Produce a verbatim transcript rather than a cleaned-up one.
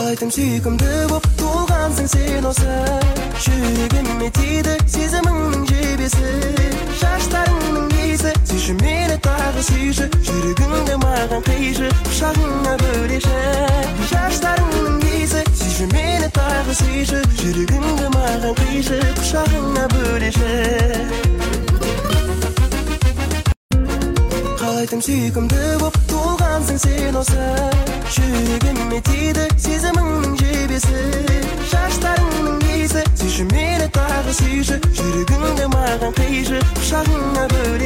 қалайтын сүйкімді боп туғансың сен осы жүрегіме тиді сезіміңнің жебесі шаштарыңның иісі сүйші мені тағы сүйші жүрегіңді маған қишы құшағыңа бөлеші шаштарыңның иісі сүйші мені тағы сүйші жүрегіңді маған қишы құшағыңа бөлеші қалайтын сүйкімді боп туғансың сен осы жүрегіме тиді сезіміңнің жебесі шаштарыңның иісі сүйші мені тағы сүйші жүрегіңді маған қишы құшағыңа бөлеші